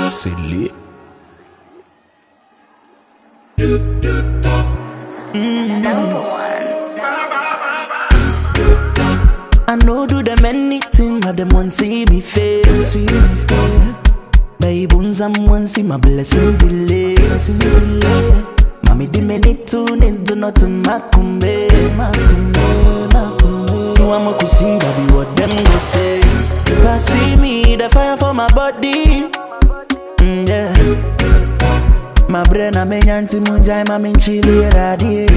Silly. Number one. I know do them anything, but them want see me fail. Baby, someone see my blessings delay. Mami, di me need to nothing, makumbe. You want me to see that be what them go say. But see me, the fire for my body. Yeah. My brain a me nyanti munjai ma minchili radie.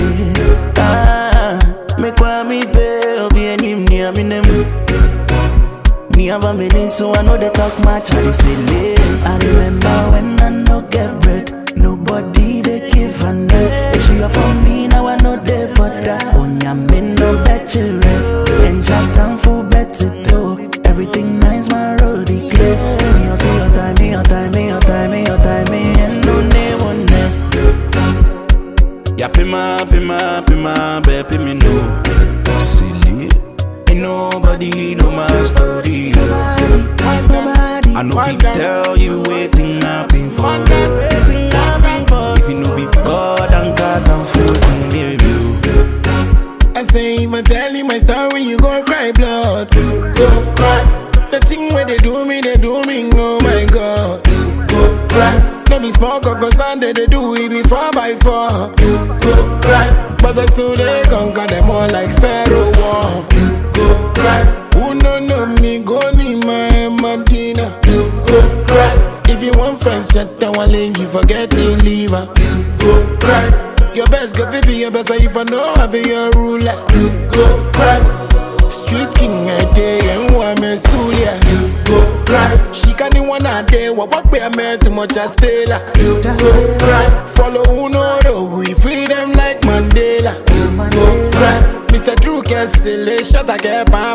Me kwa mi pe obi enim ni aminem. Me have a minute so I know they talk much and they say lame. I remember when I no get bread, nobody they give a net. If you are for me now I know they bother. Onya me no bet you red. And chat down for better though. Everything nice my road clear. Me on say your time, me on time, me on time, me on time, me and no name on them. Ya pima, baby, me know. Silly. Ain't nobody know my story. Nobody. I know if tell you waiting happen for. If you know be God and God and food and baby. I say if I tell you my story, you gon' cry blood. Go cry. The thing where they do me, oh my God. Go cry. Let me smoke cause Sunday they do it be 4x4. Go cry. But the two they conquer them all like Pharaoh war. Go cry. Who no know me, go need my Medina. Go cry. If you want friends, shut down one lane, you forget to leave her. Go cry. Your best go be your best, if I know I be your ruler. Go cry. Street king a day and one me Sulia. Go cry. She can't even a day. What be a man too much as Stella. Go cry. Follow who know the we freedom like Mandela. Go cry. Mr. Drew Kessel, shut a get ba.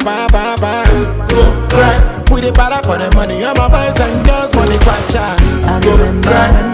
Go cry. We the para for the money. I'm a boys and girls money quacha. I remember when